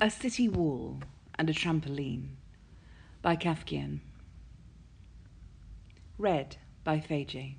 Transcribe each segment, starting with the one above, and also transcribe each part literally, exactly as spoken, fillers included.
A City Wall and a Trampoline by Kafkian. Read by Fay.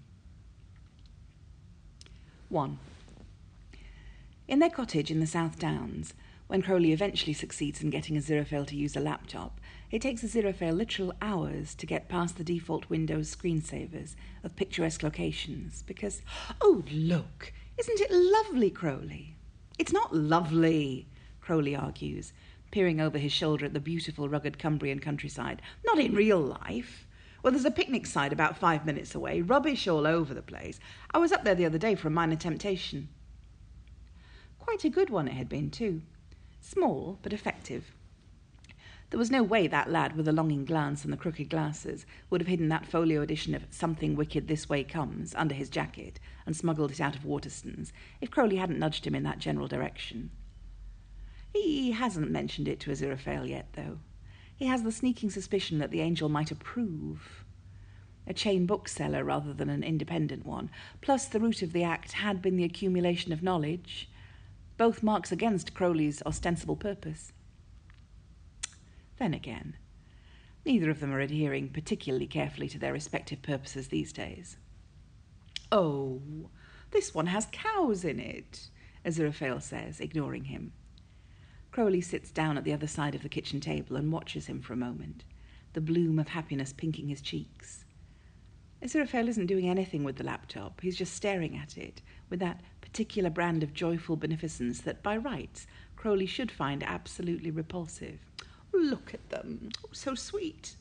one. In their cottage in the South Downs, when Crowley eventually succeeds in getting Aziraphale to use a laptop, it takes Aziraphale literal hours to get past the default Windows screensavers of picturesque locations because, oh, look, isn't it lovely, Crowley? It's not lovely, Crowley argues, peering over his shoulder at the beautiful, rugged Cumbrian countryside. Not in real life. Well, there's a picnic site about five minutes away, rubbish all over the place. I was up there the other day for a minor temptation. Quite a good one it had been, too. Small, but effective. There was no way that lad with the longing glance and the crooked glasses would have hidden that folio edition of Something Wicked This Way Comes under his jacket and smuggled it out of Waterstones if Crowley hadn't nudged him in that general direction. He hasn't mentioned it to Aziraphale yet, though. He has the sneaking suspicion that the angel might approve. A chain bookseller rather than an independent one, plus the root of the act had been the accumulation of knowledge, both marks against Crowley's ostensible purpose. Then again, neither of them are adhering particularly carefully to their respective purposes these days. Oh, this one has cows in it, Aziraphale says, ignoring him. Crowley sits down at the other side of the kitchen table and watches him for a moment, the bloom of happiness pinking his cheeks. Aziraphale isn't doing anything with the laptop. He's just staring at it, with that particular brand of joyful beneficence that, by rights, Crowley should find absolutely repulsive. Look at them. Oh, so sweet.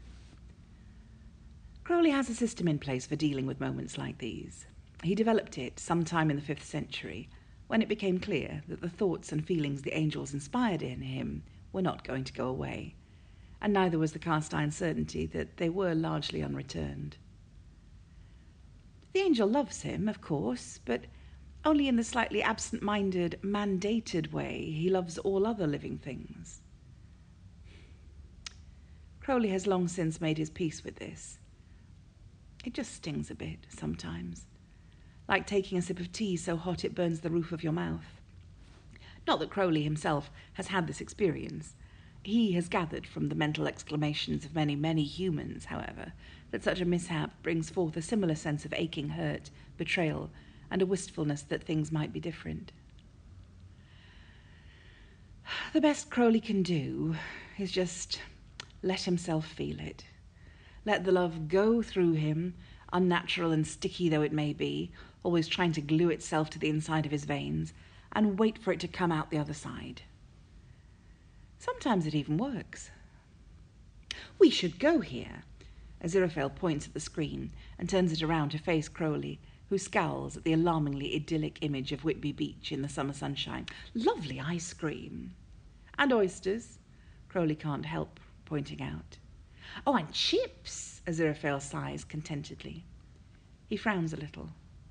Crowley has a system in place for dealing with moments like these. He developed it sometime in the fifth century, when it became clear that the thoughts and feelings the angels inspired in him were not going to go away, and neither was the cast-iron certainty that they were largely unreturned. The angel loves him, of course, but only in the slightly absent-minded, mandated way he loves all other living things. Crowley has long since made his peace with this. It just stings a bit sometimes, like taking a sip of tea so hot it burns the roof of your mouth. Not that Crowley himself has had this experience. He has gathered from the mental exclamations of many, many humans, however, that such a mishap brings forth a similar sense of aching hurt, betrayal, and a wistfulness that things might be different. The best Crowley can do is just let himself feel it. Let the love go through him, unnatural and sticky though it may be, always trying to glue itself to the inside of his veins, and wait for it to come out the other side. Sometimes it even works. We should go here. Aziraphale points at the screen and turns it around to face Crowley, who scowls at the alarmingly idyllic image of Whitby Beach in the summer sunshine. Lovely ice cream. And oysters, Crowley can't help pointing out. Oh, and chips, Aziraphale sighs contentedly. He frowns a little.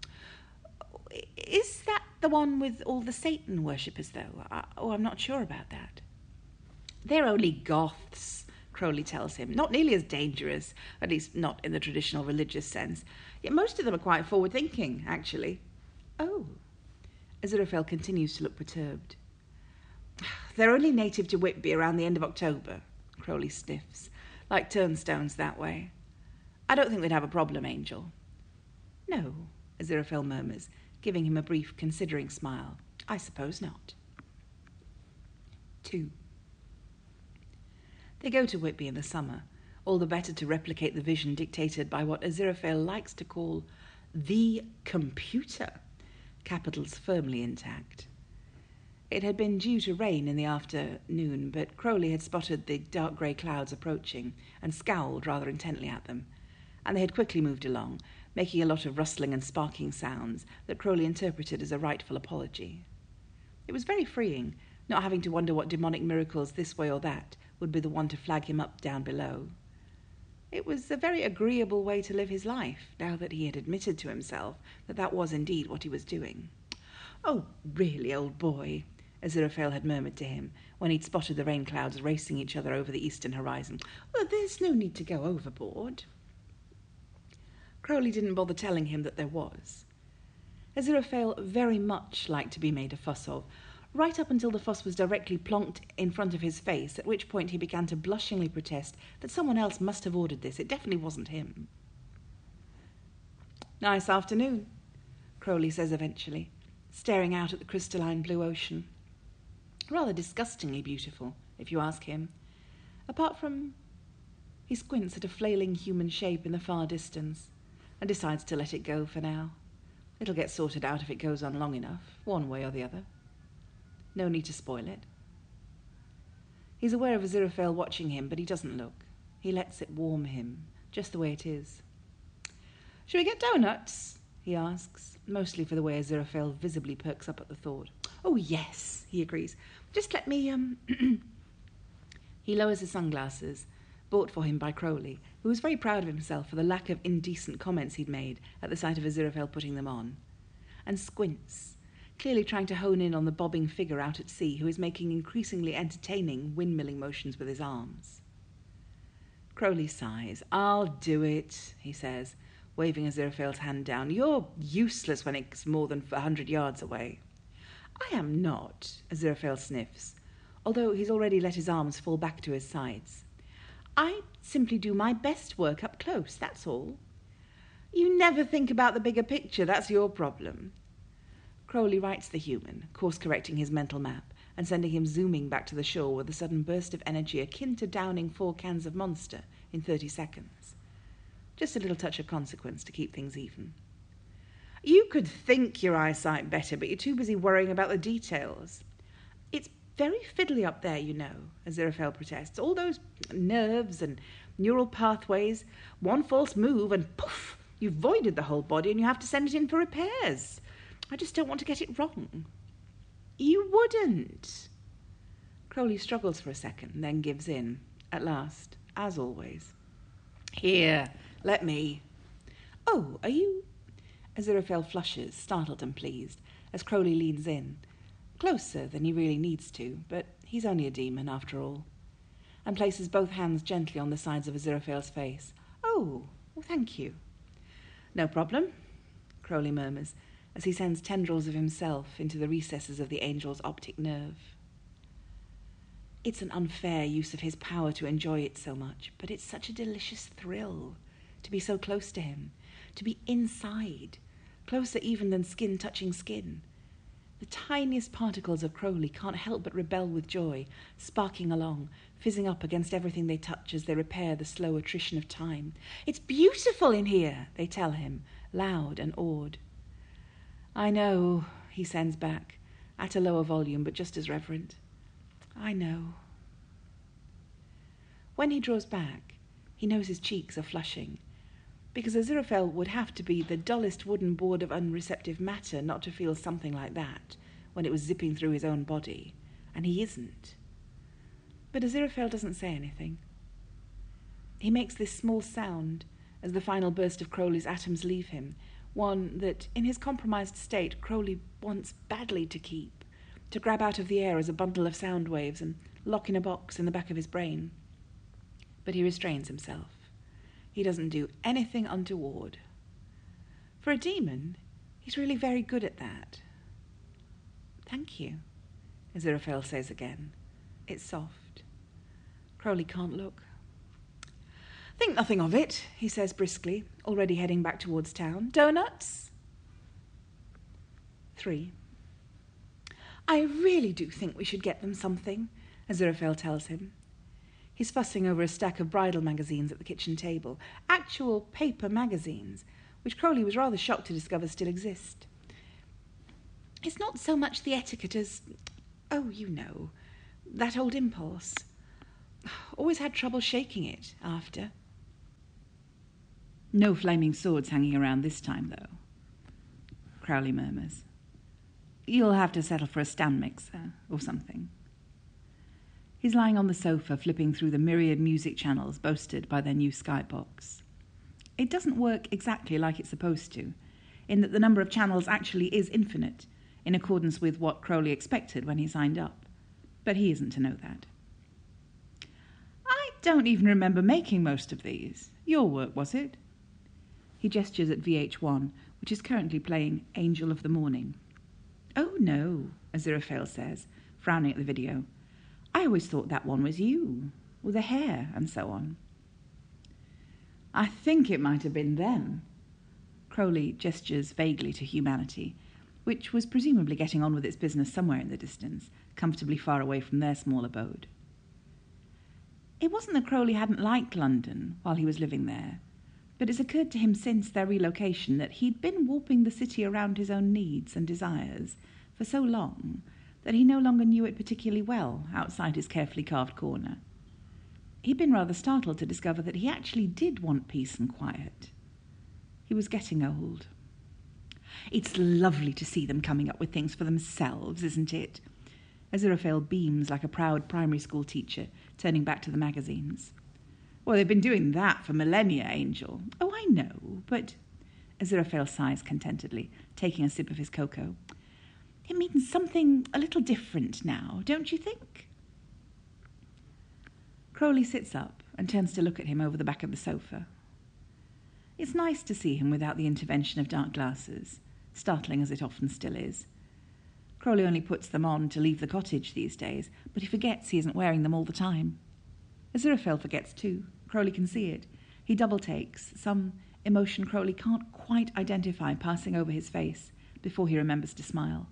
Is that the one with all the Satan worshippers, though? I, oh, I'm not sure about that. They're only goths, Crowley tells him. Not nearly as dangerous, at least not in the traditional religious sense. Yet most of them are quite forward-thinking, actually. Oh. Aziraphale continues to look perturbed. They're only native to Whitby around the end of October, Crowley sniffs, like turnstones that way. I don't think they'd have a problem, Angel. No, Aziraphale murmurs, giving him a brief, considering smile. I suppose not. Two. They go to Whitby in the summer, all the better to replicate the vision dictated by what Aziraphale likes to call the computer, capitals firmly intact. It had been due to rain in the afternoon, but Crowley had spotted the dark grey clouds approaching and scowled rather intently at them, and they had quickly moved along, making a lot of rustling and sparking sounds that Crowley interpreted as a rightful apology. It was very freeing, not having to wonder what demonic miracles this way or that would be the one to flag him up down below. It was a very agreeable way to live his life, now that he had admitted to himself that that was indeed what he was doing. Oh, really, old boy, Aziraphale had murmured to him when he'd spotted the rain clouds racing each other over the eastern horizon. Well, there's no need to go overboard. Crowley didn't bother telling him that there was. Aziraphale very much liked to be made a fuss of, right up until the fuss was directly plonked in front of his face, at which point he began to blushingly protest that someone else must have ordered this. It definitely wasn't him. "Nice afternoon," Crowley says eventually, staring out at the crystalline blue ocean. Rather disgustingly beautiful, if you ask him. Apart from... He squints at a flailing human shape in the far distance and decides to let it go for now. It'll get sorted out if it goes on long enough, one way or the other. No need to spoil it. He's aware of Aziraphale watching him, but he doesn't look. He lets it warm him, just the way it is. "Shall we get donuts?" he asks, mostly for the way Aziraphale visibly perks up at the thought. "Oh, yes," he agrees. "Just let me, um..." He lowers his sunglasses, bought for him by Crowley, who was very proud of himself for the lack of indecent comments he'd made at the sight of Aziraphale putting them on, and squints, clearly trying to hone in on the bobbing figure out at sea who is making increasingly entertaining windmilling motions with his arms. Crowley sighs. "I'll do it," he says, waving Aziraphale's hand down. "You're useless when it's more than a hundred yards away." "I am not," Aziraphale sniffs, although he's already let his arms fall back to his sides. "I simply do my best work up close, that's all." "You never think about the bigger picture, that's your problem." Crowley rights the human, course-correcting his mental map and sending him zooming back to the shore with a sudden burst of energy akin to downing four cans of Monster in thirty seconds. Just a little touch of consequence to keep things even. "You could think your eyesight better, but you're too busy worrying about the details." "It's very fiddly up there, you know," Aziraphale protests. "All those nerves and neural pathways. One false move and poof, you've voided the whole body and you have to send it in for repairs. I just don't want to get it wrong." "You wouldn't." Crowley struggles for a second, then gives in, at last, as always. "Here, let me." "Oh, are you..." Aziraphale flushes, startled and pleased, as Crowley leans in, closer than he really needs to, but he's only a demon after all, and places both hands gently on the sides of Aziraphale's face. "Oh, well, thank you." "No problem," Crowley murmurs, as he sends tendrils of himself into the recesses of the angel's optic nerve. It's an unfair use of his power to enjoy it so much, but it's such a delicious thrill to be so close to him, to be inside, closer even than skin touching skin. The tiniest particles of Crowley can't help but rebel with joy, sparking along, fizzing up against everything they touch as they repair the slow attrition of time. "It's beautiful in here," they tell him, loud and awed. "I know," he sends back, at a lower volume but just as reverent. "I know." When he draws back, he knows his cheeks are flushing, because Aziraphale would have to be the dullest wooden board of unreceptive matter not to feel something like that when it was zipping through his own body, and he isn't. But Aziraphale doesn't say anything. He makes this small sound as the final burst of Crowley's atoms leave him, one that, in his compromised state, Crowley wants badly to keep, to grab out of the air as a bundle of sound waves and lock in a box in the back of his brain. But he restrains himself. He doesn't do anything untoward. For a demon, he's really very good at that. "Thank you," Aziraphale says again. It's soft. Crowley can't look. "Think nothing of it," he says briskly, already heading back towards town. "Donuts?" Three. "I really do think we should get them something," Aziraphale tells him. He's fussing over a stack of bridal magazines at the kitchen table. Actual paper magazines, which Crowley was rather shocked to discover still exist. It's not so much the etiquette as, oh, you know, that old impulse. Always had trouble shaking it after. "No flaming swords hanging around this time, though," Crowley murmurs. "You'll have to settle for a stand mixer or something." He's lying on the sofa, flipping through the myriad music channels boasted by their new Skybox. It doesn't work exactly like it's supposed to, in that the number of channels actually is infinite, in accordance with what Crowley expected when he signed up. But he isn't to know that. "I don't even remember making most of these. Your work, was it?" He gestures at V H one, which is currently playing Angel of the Morning. "Oh, no," Aziraphale says, frowning at the video. I always thought that one was you, with the hair and so on. I think it might have been them. Crowley gestures vaguely to humanity, which was presumably getting on with its business somewhere in the distance, comfortably far away from their small abode. It wasn't that Crowley hadn't liked London while he was living there, but it's occurred to him since their relocation that he'd been warping the city around his own needs and desires for so long that he no longer knew it particularly well outside his carefully carved corner. He'd been rather startled to discover that he actually did want peace and quiet. He was getting old. It's lovely to see them coming up with things for themselves, isn't it? Aziraphale beams like a proud primary school teacher, turning back to the magazines. Well, they've been doing that for millennia, Angel. Oh, I know, but... Aziraphale sighs contentedly, taking a sip of his cocoa. It means something a little different now, don't you think? Crowley sits up and turns to look at him over the back of the sofa. It's nice to see him without the intervention of dark glasses, startling as it often still is. Crowley only puts them on to leave the cottage these days, but he forgets he isn't wearing them all the time. Aziraphale forgets too. Crowley can see it. He double-takes, some emotion Crowley can't quite identify passing over his face before he remembers to smile.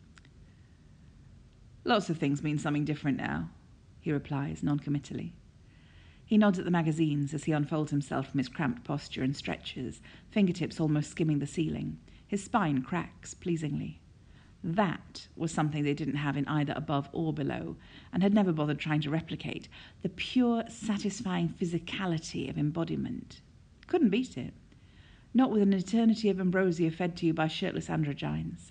Lots of things mean something different now, he replies non-committally. He nods at the magazines as he unfolds himself from his cramped posture and stretches, fingertips almost skimming the ceiling. His spine cracks pleasingly. That was something they didn't have in either above or below, and had never bothered trying to replicate. The pure, satisfying physicality of embodiment. Couldn't beat it. Not with an eternity of ambrosia fed to you by shirtless androgynes.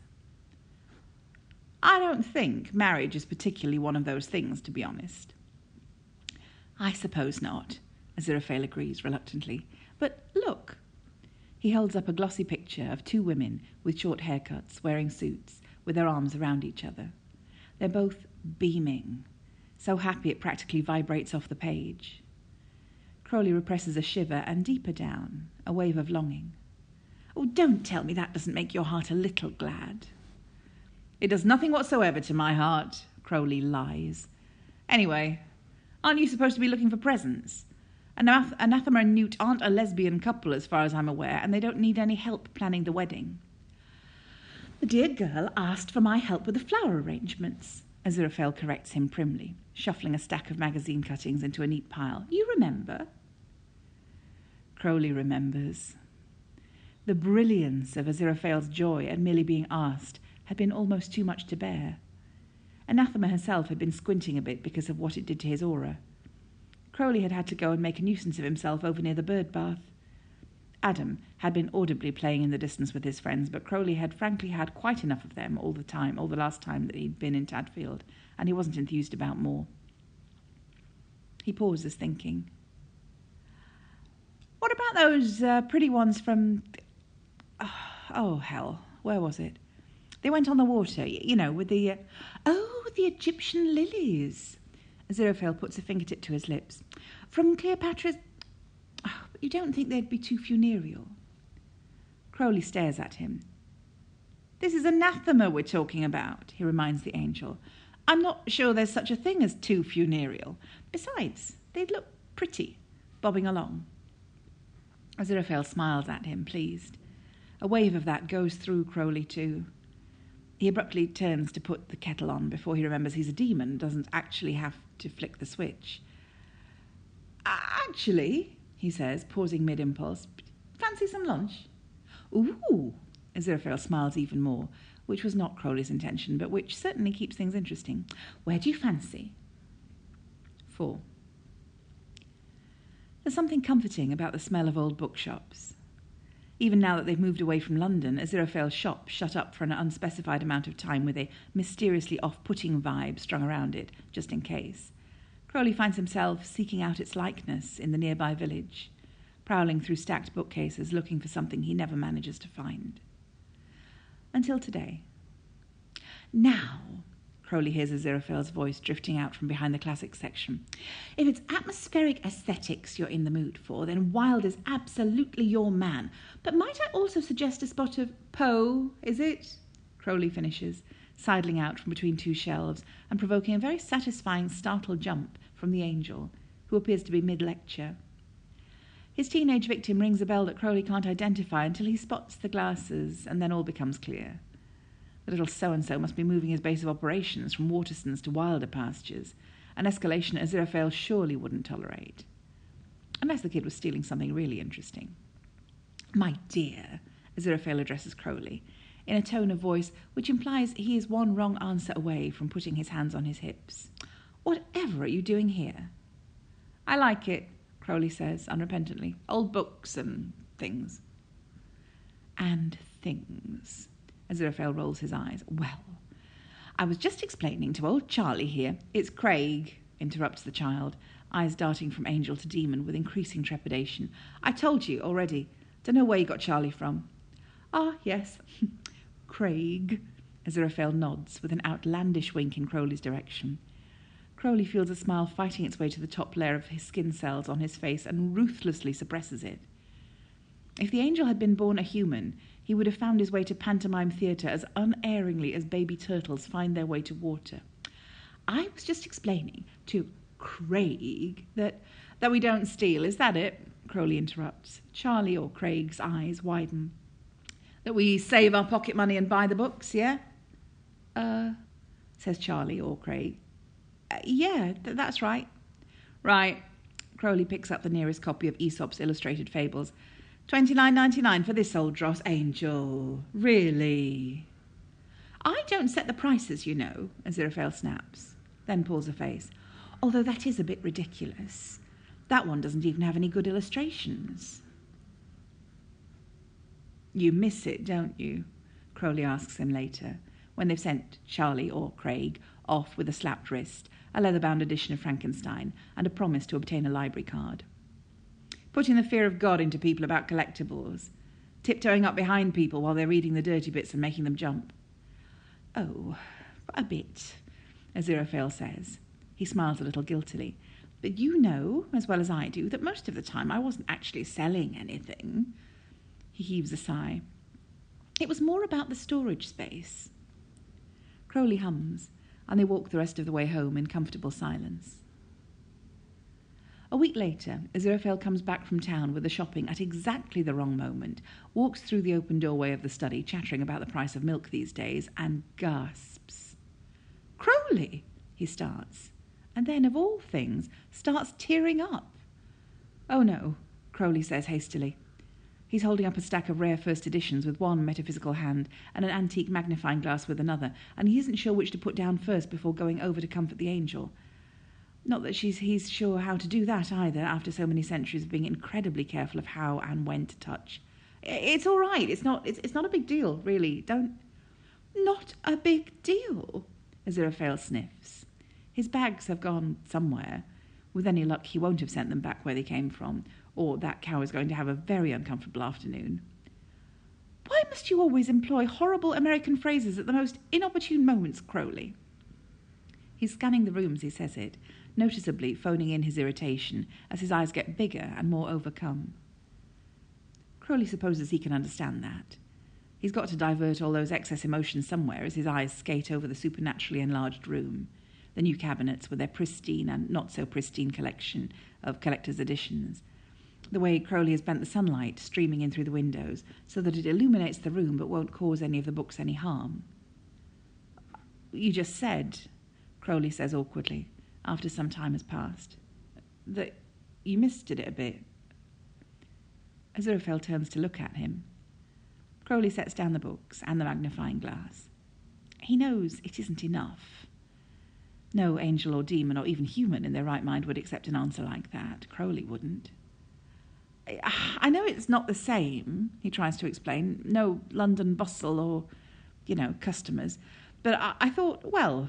I don't think marriage is particularly one of those things, to be honest. I suppose not, Aziraphale agrees reluctantly. But look. He holds up a glossy picture of two women with short haircuts, wearing suits, with their arms around each other. They're both beaming, so happy it practically vibrates off the page. Crowley represses a shiver, and deeper down, a wave of longing. Oh, don't tell me that doesn't make your heart a little glad. It does nothing whatsoever to my heart, Crowley lies. Anyway, aren't you supposed to be looking for presents? Anath- Anathema and Newt aren't a lesbian couple as far as I'm aware, and they don't need any help planning the wedding. The dear girl asked for my help with the flower arrangements, Aziraphale corrects him primly, shuffling a stack of magazine cuttings into a neat pile. You remember? Crowley remembers. The brilliance of Aziraphale's joy at merely being asked had been almost too much to bear. Anathema herself had been squinting a bit because of what it did to his aura. Crowley had had to go and make a nuisance of himself over near the bird bath. Adam had been audibly playing in the distance with his friends, but Crowley had frankly had quite enough of them all the time, all the last time that he'd been in Tadfield, and he wasn't enthused about more. He pauses, thinking. What about those uh, pretty ones from... Oh, oh, hell, where was it? They went on the water, you know, with the... Uh... Oh, the Egyptian lilies. Aziraphale puts a fingertip to his lips. From Cleopatra's... Oh, but you don't think they'd be too funereal? Crowley stares at him. This is anathema we're talking about, he reminds the angel. I'm not sure there's such a thing as too funereal. Besides, they'd look pretty, bobbing along. Aziraphale smiles at him, pleased. A wave of that goes through Crowley too. He abruptly turns to put the kettle on before he remembers he's a demon and doesn't actually have to flick the switch. Actually, he says, pausing mid-impulse, fancy some lunch? Ooh, Aziraphale smiles even more, which was not Crowley's intention, but which certainly keeps things interesting. Where do you fancy? Four. There's something comforting about the smell of old bookshops. Even now that they've moved away from London, Aziraphale's shop shut up for an unspecified amount of time with a mysteriously off-putting vibe strung around it, just in case. Crowley finds himself seeking out its likeness in the nearby village, prowling through stacked bookcases looking for something he never manages to find. Until today. Now, Crowley hears Aziraphale's voice drifting out from behind the classics section. If it's atmospheric aesthetics you're in the mood for, then Wilde is absolutely your man. But might I also suggest a spot of Poe, is it? Crowley finishes, sidling out from between two shelves and provoking a very satisfying startled jump from the angel, who appears to be mid-lecture. His teenage victim rings a bell that Crowley can't identify until he spots the glasses, and then all becomes clear. The little so-and-so must be moving his base of operations from Waterston's to wilder pastures, an escalation Aziraphale surely wouldn't tolerate. Unless the kid was stealing something really interesting. "My dear," Aziraphale addresses Crowley, in a tone of voice which implies he is one wrong answer away from putting his hands on his hips. "Whatever are you doing here?" "I like it," Crowley says unrepentantly. "Old books and things." "And things." Aziraphale rolls his eyes. "Well, I was just explaining to old Charlie here—" "It's Craig," interrupts the child, eyes darting from angel to demon with increasing trepidation. "I told you already. Don't know where you got Charlie from." "Ah, yes, Craig." Aziraphale nods with an outlandish wink in Crowley's direction. Crowley feels a smile fighting its way to the top layer of his skin cells on his face and ruthlessly suppresses it. If the angel had been born a human, he would have found his way to pantomime theatre as unerringly as baby turtles find their way to water. "I was just explaining to Craig that—" "That we don't steal, is that it?" Crowley interrupts. Charlie or Craig's eyes widen. "That we save our pocket money and buy the books, yeah?" Uh, says Charlie or Craig. Uh, yeah, th- that's right. "Right." Crowley picks up the nearest copy of Aesop's Illustrated Fables. twenty-nine ninety-nine for this old dross, Angel. Really? "I don't set the prices, you know," Aziraphale snaps, then pulls a face. "Although that is a bit ridiculous. That one doesn't even have any good illustrations." "You miss it, don't you?" Crowley asks him later, when they've sent Charlie or Craig off with a slapped wrist, a leather-bound edition of Frankenstein, and a promise to obtain a library card. "Putting the fear of God into people about collectibles. Tiptoeing up behind people while they're reading the dirty bits and making them jump." "Oh, a bit," Aziraphale says. He smiles a little guiltily. "But you know, as well as I do, that most of the time I wasn't actually selling anything." He heaves a sigh. "It was more about the storage space." Crowley hums, and they walk the rest of the way home in comfortable silence. A week later, Aziraphale comes back from town with the shopping at exactly the wrong moment, walks through the open doorway of the study, chattering about the price of milk these days, and gasps. "Crowley!" he starts, and then, of all things, starts tearing up. "Oh no," Crowley says hastily. He's holding up a stack of rare first editions with one metaphysical hand and an antique magnifying glass with another, and he isn't sure which to put down first before going over to comfort the angel. Not that she's, he's sure how to do that either, after so many centuries of being incredibly careful of how and when to touch. "It's all right. It's not, it's, it's not a big deal, really. Don't..." "Not a big deal?" Aziraphale sniffs. His bags have gone somewhere. With any luck, he won't have sent them back where they came from, or that cow is going to have a very uncomfortable afternoon. "Why must you always employ horrible American phrases at the most inopportune moments, Crowley?" He's scanning the room as he says it, noticeably phoning in his irritation as his eyes get bigger and more overcome. Crowley supposes he can understand that. He's got to divert all those excess emotions somewhere as his eyes skate over the supernaturally enlarged room, the new cabinets with their pristine and not-so-pristine collection of collector's editions, the way Crowley has bent the sunlight streaming in through the windows so that it illuminates the room but won't cause any of the books any harm. "You just said," Crowley says awkwardly, after some time has passed, "that you misted it a bit." Aziraphale turns to look at him. Crowley sets down the books and the magnifying glass. He knows it isn't enough. No angel or demon or even human in their right mind would accept an answer like that. Crowley wouldn't. "I know it's not the same," he tries to explain. "No London bustle or, you know, customers. But I, I thought, well,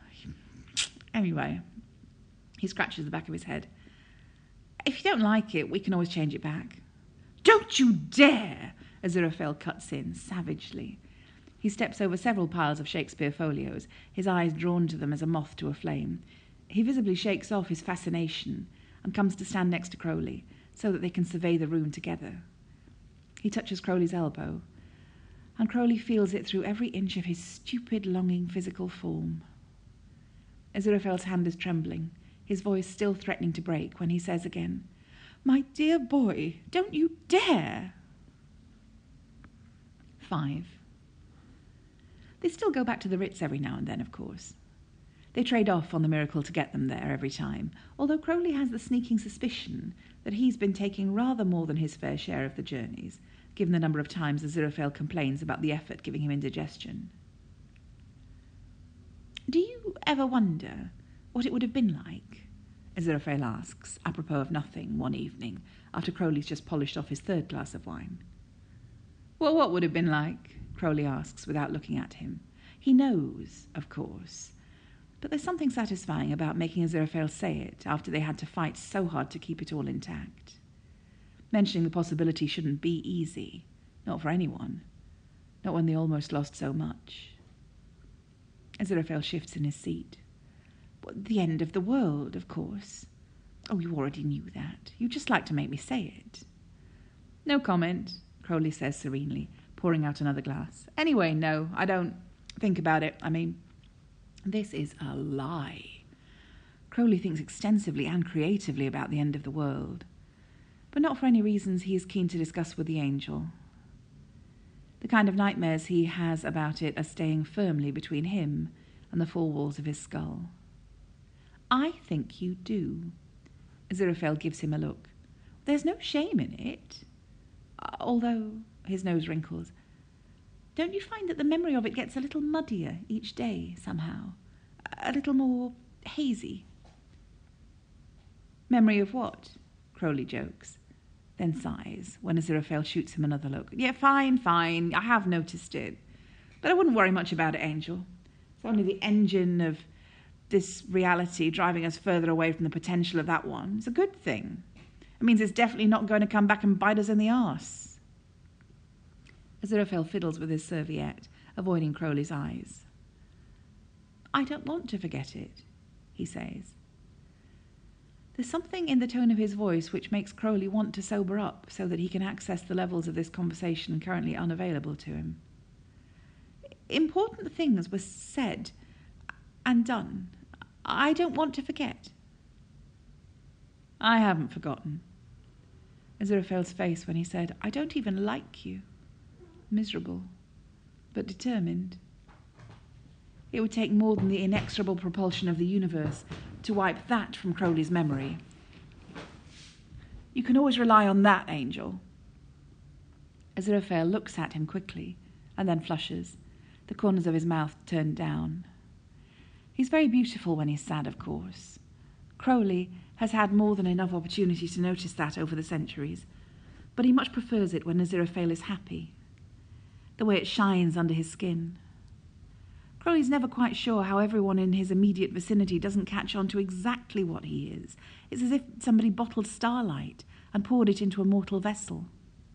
anyway." He scratches the back of his head. "If you don't like it, we can always change it back." "Don't you dare!" Aziraphale cuts in savagely. He steps over several piles of Shakespeare folios, his eyes drawn to them as a moth to a flame. He visibly shakes off his fascination and comes to stand next to Crowley, so that they can survey the room together. He touches Crowley's elbow. and Crowley feels it through every inch of his stupid, longing physical form. Aziraphale's hand is trembling, his voice still threatening to break, when he says again, "My dear boy, don't you dare!" Five. They still go back to the Ritz every now and then, of course. They trade off on the miracle to get them there every time, although Crowley has the sneaking suspicion that he's been taking rather more than his fair share of the journeys, given the number of times Aziraphale complains about the effort giving him indigestion. "Do you ever wonder what it would have been like?" Aziraphale asks, apropos of nothing, one evening, after Crowley's just polished off his third glass of wine. "Well, what would have been like?" Crowley asks without looking at him. He knows, of course, but there's something satisfying about making Aziraphale say it after they had to fight so hard to keep it all intact. Mentioning the possibility shouldn't be easy, not for anyone, not when they almost lost so much. Aziraphale shifts in his seat. "Well, the end of the world, of course." "Oh, you already knew that. You just like to make me say it." "No comment," Crowley says serenely, pouring out another glass. "Anyway, no, I don't think about it. I mean, this is a lie." Crowley thinks extensively and creatively about the end of the world, but not for any reasons he is keen to discuss with the angel. The kind of nightmares he has about it are staying firmly between him and the four walls of his skull. "I think you do." Aziraphale gives him a look. "There's no shame in it. Although," his nose wrinkles, "don't you find that the memory of it gets a little muddier each day, somehow? A little more hazy?" "Memory of what?" Crowley jokes, then sighs when Aziraphale shoots him another look. "Yeah, fine, fine, I have noticed it. But I wouldn't worry much about it, Angel. It's only the engine of this reality driving us further away from the potential of that one. It's a good thing. It means it's definitely not going to come back and bite us in the arse." Aziraphale fiddles with his serviette, avoiding Crowley's eyes. "I don't want to forget it," he says. There's something in the tone of his voice which makes Crowley want to sober up so that he can access the levels of this conversation currently unavailable to him. "Important things were said and done. I don't want to forget." "I haven't forgotten." Aziraphale's face when he said, "I don't even like you." Miserable, but determined. It would take more than the inexorable propulsion of the universe to wipe that from Crowley's memory. "You can always rely on that, Angel." Aziraphale looks at him quickly and then flushes, the corners of his mouth turned down. He's very beautiful when he's sad, of course. Crowley has had more than enough opportunity to notice that over the centuries, but he much prefers it when Aziraphale is happy, the way it shines under his skin. Crowley's never quite sure how everyone in his immediate vicinity doesn't catch on to exactly what he is. It's as if somebody bottled starlight and poured it into a mortal vessel.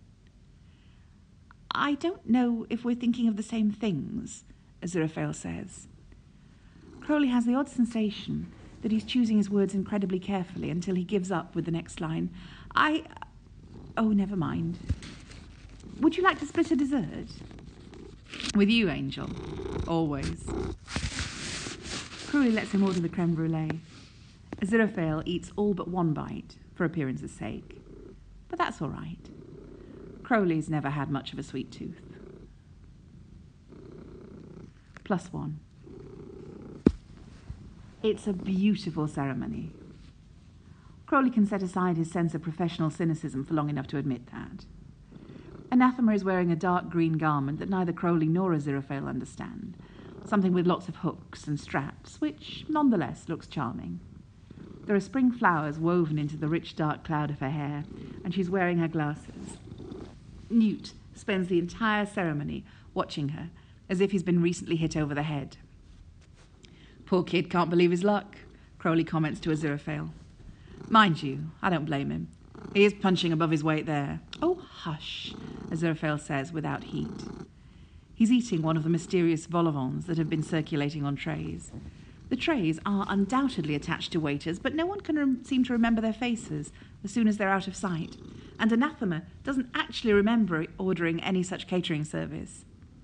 "I don't know if we're thinking of the same things," Aziraphale says. Crowley has the odd sensation that he's choosing his words incredibly carefully until he gives up with the next line. I... Oh, never mind. "Would you like to split a dessert?" "With you, Angel. Always." Crowley lets him order the creme brulee. Aziraphale eats all but one bite, for appearance's sake. But that's all right. Crowley's never had much of a sweet tooth. Plus one. It's a beautiful ceremony. Crowley can set aside his sense of professional cynicism for long enough to admit that. Anathema is wearing a dark green garment that neither Crowley nor Aziraphale understand, something with lots of hooks and straps, which nonetheless looks charming. There are spring flowers woven into the rich dark cloud of her hair, and she's wearing her glasses. Newt spends the entire ceremony watching her, as if he's been recently hit over the head. "Poor kid can't believe his luck," Crowley comments to Aziraphale. "Mind you, I don't blame him. He is punching above his weight there." "Oh, hush," Aziraphale says without heat. He's eating one of the mysterious vol au vents that have been circulating on trays. The trays are undoubtedly attached to waiters, but no one can rem- seem to remember their faces as soon as they're out of sight, and Anathema doesn't actually remember ordering any such catering service.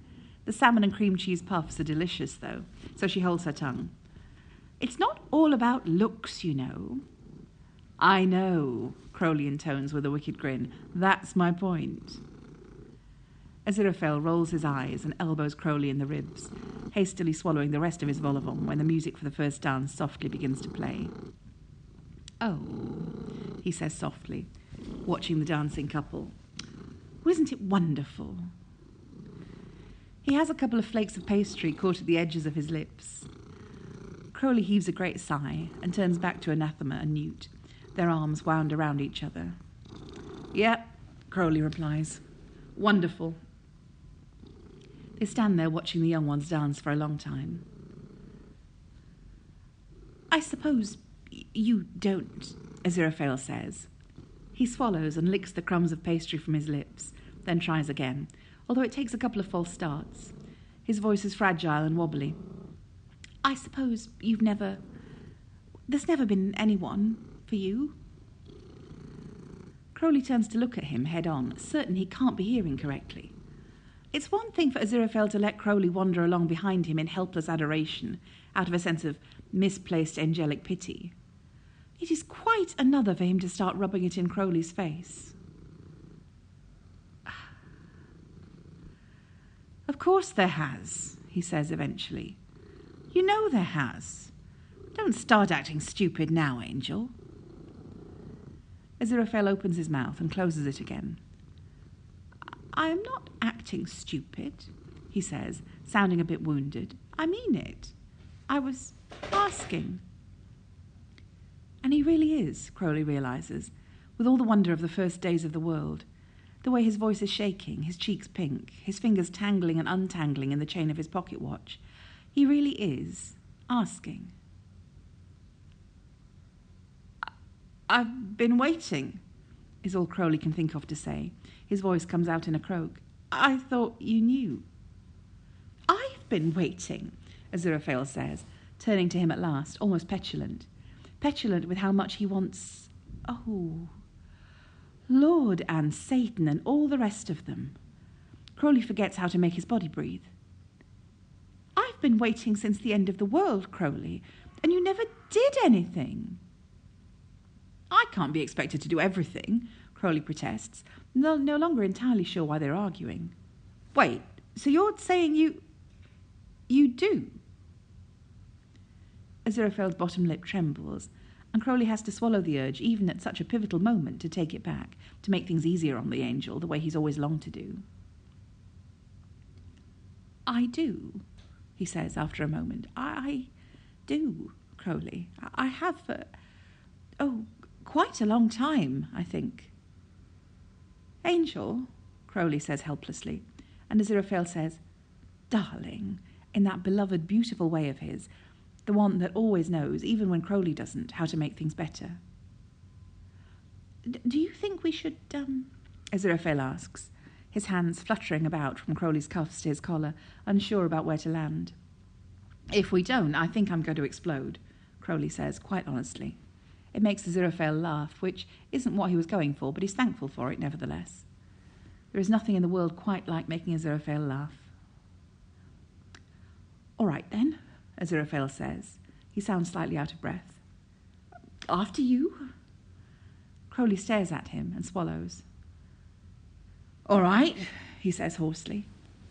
The salmon and cream cheese puffs are delicious, though, so she holds her tongue. It's not all about looks, you know. I know, Crowley intones with a wicked grin. That's my point. Aziraphale rolls his eyes and elbows Crowley in the ribs, hastily swallowing the rest of his vol au vent when the music for the first dance softly begins to play. Oh, he says softly, watching the dancing couple. Wasn't it wonderful? He has a couple of flakes of pastry caught at the edges of his lips. Crowley heaves a great sigh and turns back to Anathema and Newt, their arms wound around each other. Yep, Crowley replies. Wonderful. They stand there watching the young ones dance for a long time. I suppose y- you don't, Aziraphale says. He swallows and licks the crumbs of pastry from his lips, then tries again, although it takes a couple of false starts. His voice is fragile and wobbly. I suppose you've never... There's never been anyone for you? Crowley turns to look at him head on, certain he can't be hearing correctly. It's one thing for Aziraphale to let Crowley wander along behind him in helpless adoration, out of a sense of misplaced angelic pity. It is quite another for him to start rubbing it in Crowley's face. Of course there has, he says eventually. You know there has. Don't start acting stupid now, Angel. Aziraphale opens his mouth and closes it again. I am not acting stupid, he says, sounding a bit wounded. I mean it. I was asking. And he really is, Crowley realises, with all the wonder of the first days of the world. The way his voice is shaking, his cheeks pink, his fingers tangling and untangling in the chain of his pocket watch. He really is asking. I've been waiting, is all Crowley can think of to say. His voice comes out in a croak. I thought you knew. I've been waiting, Aziraphale says, turning to him at last, almost petulant. Petulant with how much he wants... Oh, Lord and Satan and all the rest of them. Crowley forgets how to make his body breathe. I've been waiting since the end of the world, Crowley, and you never did anything. I can't be expected to do everything, Crowley protests, no, no longer entirely sure why they're arguing. Wait, so you're saying you... you do? Aziraphale's bottom lip trembles, and Crowley has to swallow the urge, even at such a pivotal moment, to take it back, to make things easier on the Angel, the way he's always longed to do. I do, he says after a moment. I, I do, Crowley. I, I have for... oh, quite a long time, I think. Angel, Crowley says helplessly, and Aziraphale says, darling, in that beloved, beautiful way of his, the one that always knows, even when Crowley doesn't, how to make things better. D- do you think we should, um... Aziraphale asks, his hands fluttering about from Crowley's cuffs to his collar, unsure about where to land. If we don't, I think I'm going to explode, Crowley says, quite honestly. It makes Aziraphale laugh, which isn't what he was going for, but he's thankful for it nevertheless. There is nothing in the world quite like making Aziraphale laugh. All right, then, Aziraphale says. He sounds slightly out of breath. After you? Crowley stares at him and swallows. All right, he says hoarsely.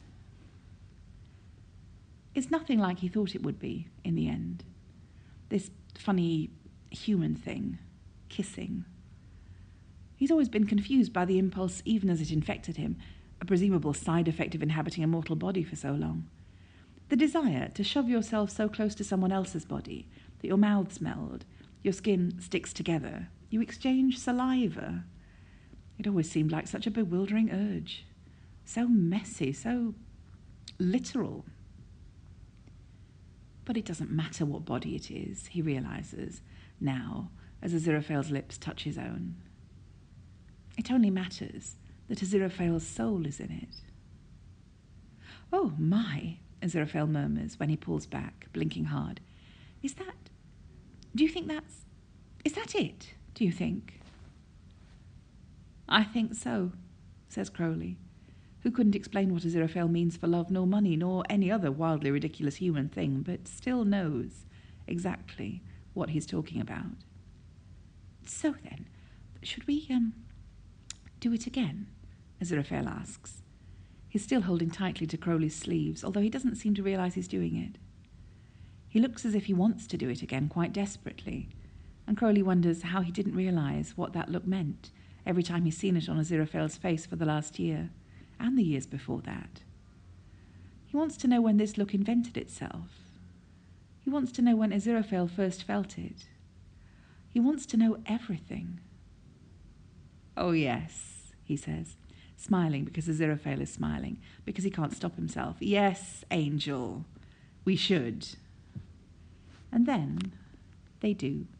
It's nothing like he thought it would be in the end. This funny human thing, kissing. He's always been confused by the impulse, even as it infected him, a presumable side effect of inhabiting a mortal body for so long. The desire to shove yourself so close to someone else's body that your mouths meld, your skin sticks together, you exchange saliva. It always seemed like such a bewildering urge. So messy, so literal. But it doesn't matter what body it is, he realises, now, as Aziraphale's lips touch his own. It only matters that Aziraphale's soul is in it. Oh, my, Aziraphale murmurs when he pulls back, blinking hard. Is that... do you think that's... is that it, do you think? I think so, says Crowley, who couldn't explain what Aziraphale means for love nor money nor any other wildly ridiculous human thing, but still knows exactly what he's talking about. So then, should we, um, do it again? Aziraphale asks. He's still holding tightly to Crowley's sleeves, although he doesn't seem to realise he's doing it. He looks as if he wants to do it again quite desperately, and Crowley wonders how he didn't realise what that look meant every time he's seen it on Aziraphale's face for the last year, and the years before that. He wants to know when this look invented itself. He wants to know when Aziraphale first felt it. He wants to know everything. "Oh, yes," he says, smiling because Aziraphale is smiling, because he can't stop himself. "Yes, Angel, we should." And then they do.